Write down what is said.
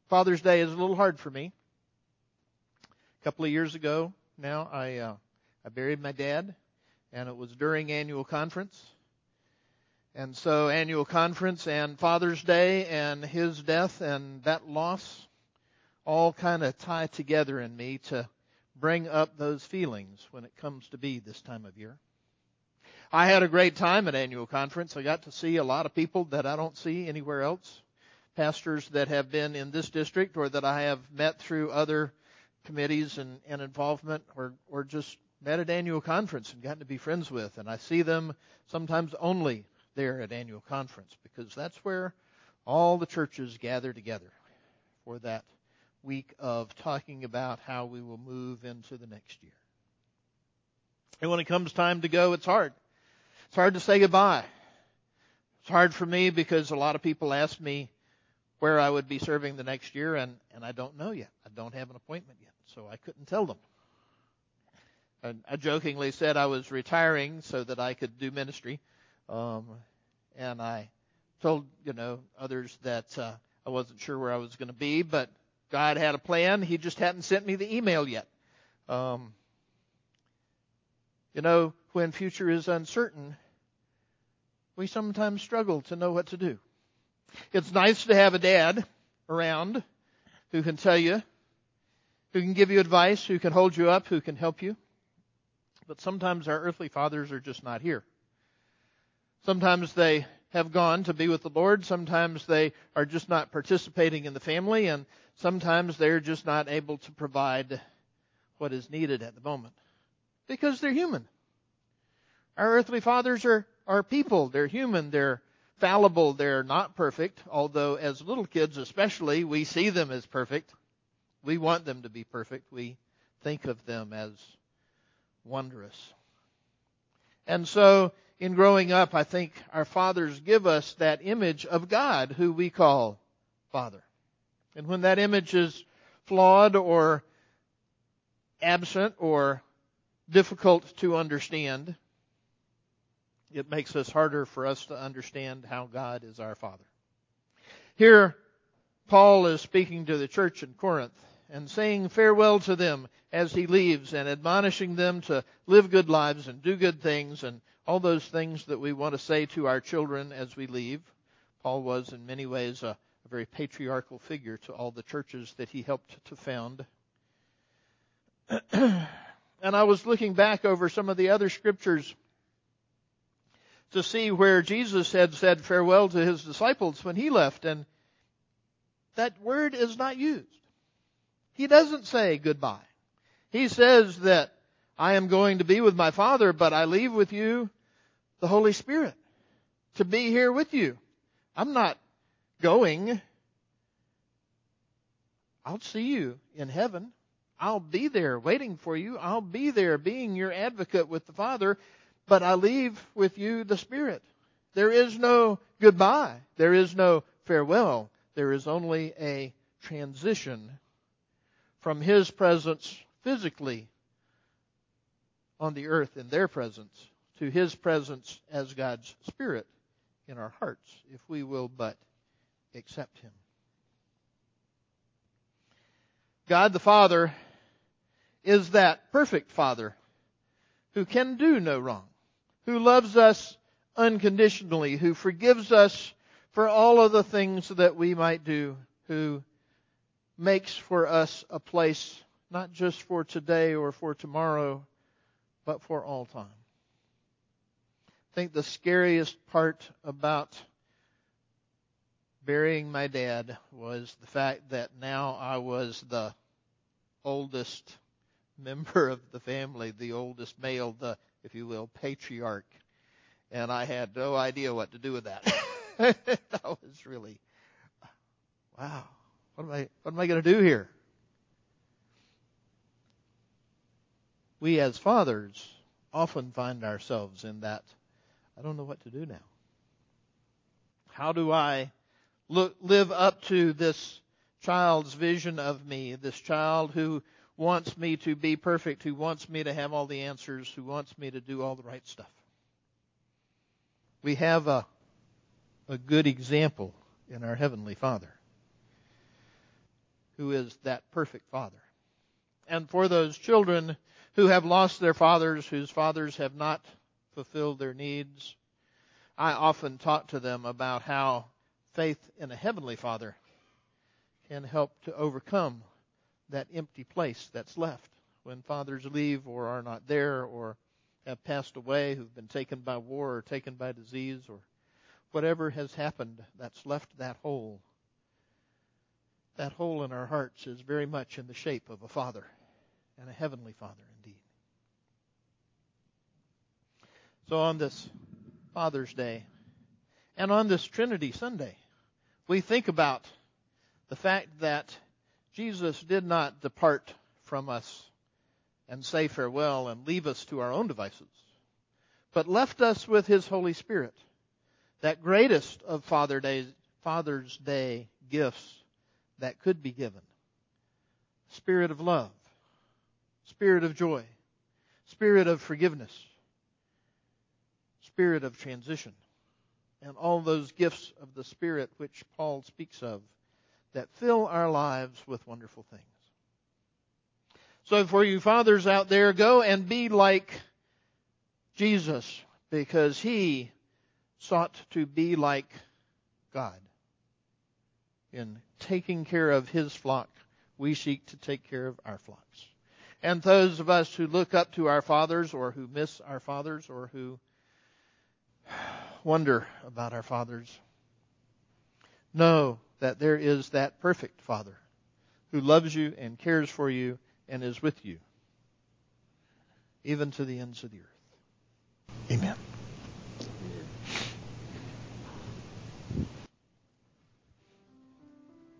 Father's Day is a little hard for me. A couple of years ago now, I buried my dad, and it was during annual conference. And so annual conference and Father's Day and his death and that loss all kind of tie together in me to bring up those feelings when it comes to be this time of year. I had a great time at annual conference. I got to see a lot of people that I don't see anywhere else. Pastors that have been in this district or that I have met through other committees and involvement or just met at annual conference and gotten to be friends with. And I see them sometimes only there at annual conference because that's where all the churches gather together for that week of talking about how we will move into the next year. And when it comes time to go, it's hard. It's hard to say goodbye. It's hard for me because a lot of people ask me where I would be serving the next year, and I don't know yet. I don't have an appointment yet, so I couldn't tell them. And I jokingly said I was retiring so that I could do ministry, and I told others that I wasn't sure where I was going to be, but God had a plan. He just hadn't sent me the email yet. When future is uncertain, we sometimes struggle to know what to do. It's nice to have a dad around who can tell you, who can give you advice, who can hold you up, who can help you. But sometimes our earthly fathers are just not here. Sometimes they have gone to be with the Lord. Sometimes they are just not participating in the family. And sometimes they're just not able to provide what is needed at the moment. Because they're human. Our earthly fathers are people. They're human. They're fallible. They're not perfect. Although as little kids especially, we see them as perfect. We want them to be perfect. We think of them as wondrous. And so in growing up, I think our fathers give us that image of God who we call Father. And when that image is flawed or absent or difficult to understand, it makes us harder for us to understand how God is our Father. Here, Paul is speaking to the church in Corinth and saying farewell to them as he leaves and admonishing them to live good lives and do good things and all those things that we want to say to our children as we leave. Paul was in many ways a very patriarchal figure to all the churches that he helped to found. And I was looking back over some of the other scriptures to see where Jesus had said farewell to his disciples when he left, and that word is not used. He doesn't say goodbye. He says that I am going to be with my Father, but I leave with you the Holy Spirit to be here with you. I'm not going. I'll see you in heaven. I'll be there waiting for you. I'll be there being your advocate with the Father. But I leave with you the Spirit. There is no goodbye. There is no farewell. There is only a transition from His presence physically on the earth in their presence to His presence as God's Spirit in our hearts, if we will but accept Him. God the Father is that perfect Father who can do no wrong, who loves us unconditionally, who forgives us for all of the things that we might do, who makes for us a place not just for today or for tomorrow, but for all time. I think the scariest part about burying my dad was the fact that now I was the oldest member of the family, the oldest male, the, if you will, patriarch. And I had no idea what to do with that. That was really, wow, what am I going to do here? We as fathers often find ourselves in that, I don't know what to do now. How do I live up to this child's vision of me, this child who wants me to be perfect, who wants me to have all the answers, who wants me to do all the right stuff? We have a good example in our Heavenly Father. who is that perfect Father. And for those children who have lost their fathers, whose fathers have not fulfilled their needs, I often talk to them about how faith in a heavenly Father can help to overcome that empty place that's left when fathers leave or are not there or have passed away, who've been taken by war or taken by disease or whatever has happened that's left that hole. That hole in our hearts is very much in the shape of a Father, and a heavenly Father indeed. So on this Father's Day and on this Trinity Sunday, we think about the fact that Jesus did not depart from us and say farewell and leave us to our own devices, but left us with His Holy Spirit, that greatest of Father's Day gifts that could be given. Spirit of love, Spirit of joy, Spirit of forgiveness, Spirit of transition, and all those gifts of the Spirit which Paul speaks of that fill our lives with wonderful things. So for you fathers out there, go and be like Jesus, because He sought to be like God. In taking care of His flock, we seek to take care of our flocks. And those of us who look up to our fathers or who miss our fathers or who wonder about our fathers, know that there is that perfect Father who loves you and cares for you and is with you, even to the ends of the earth. Amen.